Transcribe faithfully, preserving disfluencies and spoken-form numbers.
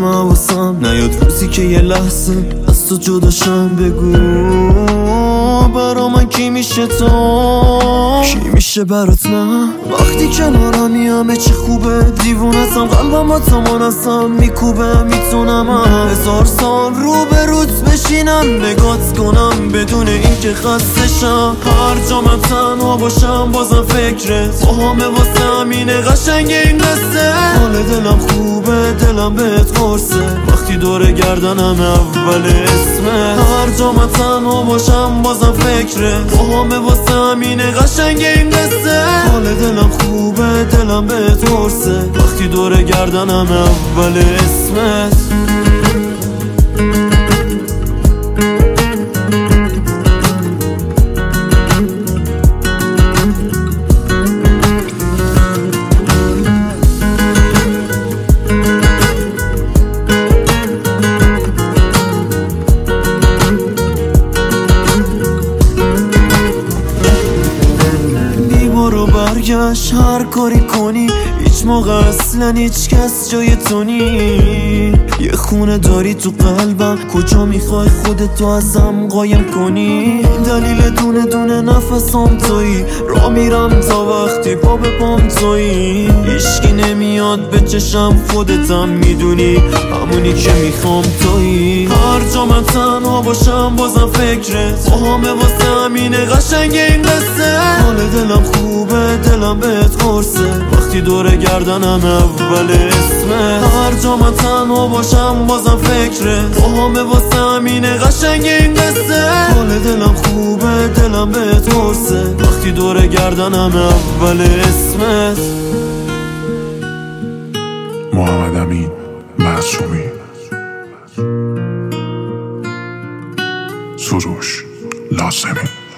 حواسم نیاد روزی که یه لحظه از تو جداشم. بگو برا من کی میشه تو، کی میشه برات من؟ وقتی کنارمی همه چی خوبه، دیوونتم قلبم با تامان هستم میکوبه. میتونم هزار سال رو به روت بشینم نگات کنم بدون اینکه خسته شم. هر جا من تنها باشم بازم فکرت با همه واسه همینه قشنگ این قصه. حال دلم خوبه دلم بهت قرصه وقتی دور گردنم اول اسمه. هر جا من تنها باشم بازم فکرت با همه واسه همینه قشنگ این قصه. حال دلم خوبه دلم بهت قرصه وقتی دور گردنم اول اسمت. برگشت هر کاری کنی هیچ موقع اصلا هیچ کس جای تو نی. یه خونه داری تو قلبم کجا میخوای خودتو ازم قایم کنی. دلیل دونه دونه نفسام تویی را میرم تا وقتی پا به پام تویی. هیچکی نمیاد به چشم خودتم میدونی همونی که میخوام تویی. هر جا من تنها باشم بازم فکرت با همه واسه همینه قشنگ این قصه. حال دلم خوبه دلم بهت قرصه وقتی دور گردنم اول اسمه. هر جا من تنها باشم بازم فکرت با همه واسه همینه قشنگ این قصه. حال دلم خوبه دلم بهت قرصه وقتی دور گردنم اول اسمت. محمد امین معصومی. سروش لازمی.